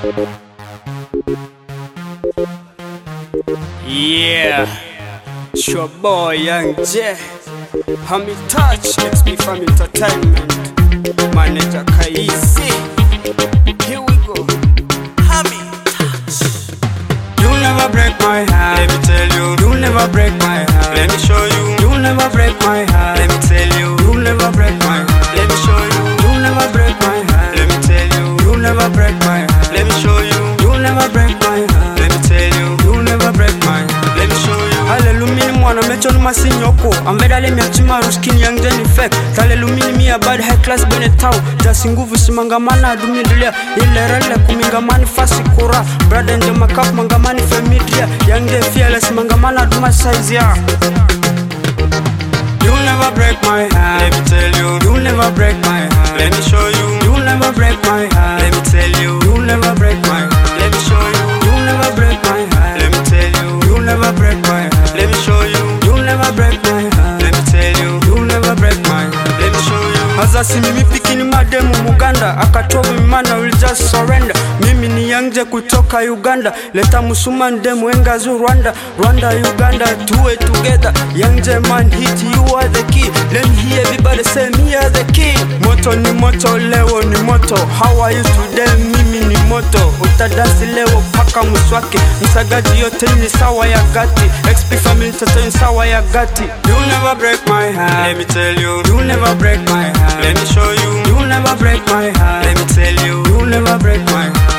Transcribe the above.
Yeah, it's your boy Young J. Hami Touch, XP Family Entertainment, Manager Kaisi. Here we go. Hami Touch. You'll never break my heart, let me tell you. You'll never break my heart, let me show you. You'll never break my heart, let me tell you. You'll never break my heart, let me show you. You'll never break my heart, let me tell you. You'll never break my heart, let me show you. You'll never break my heart, let me tell you. You'll never break my heart, let me show you. Hallelujah, mwana mechonu masinyoko. Ambedale miachima ruskini Young J ni fake. Hallelujah, mia bad high class bene tau. Jasi nguvu simangamana adumidulia. Ile rele kumingamani fasi kura. Brother nje makap mangamani familia. Young J fearless mangamana aduma size ya. You'll never break my heart, let me tell you. You'll never break my heart, let me show you. You'll never break my heart, let me tell you. You'll never break my heart, let me show you. You'll never break my heart, let me tell you. You'll never break my heart, let me show you. You'll never break my heart, let me tell you. You'll never break my heart, let me show you. Azasi mimi pikini mademu Muganda, akatovu mimana will just surrender. Mimi ni Young J kutoka Uganda. Leta musuma ndemu engazu Rwanda. Rwanda, Uganda, two way together. Young J man hit, you are the key. Let me hear everybody say me are the key. Moto ni moto, leo ni moto. How are you today? Mimi ni moto. Utadasi leo paka muswaki. Msagaji yote ni sawa ya gati. XP Family Entertainment sawa ya gati. You'll never break my heart, let me tell you. You'll never break my heart, let me show you. You'll never break my heart, let me tell you. You'll never break my heart,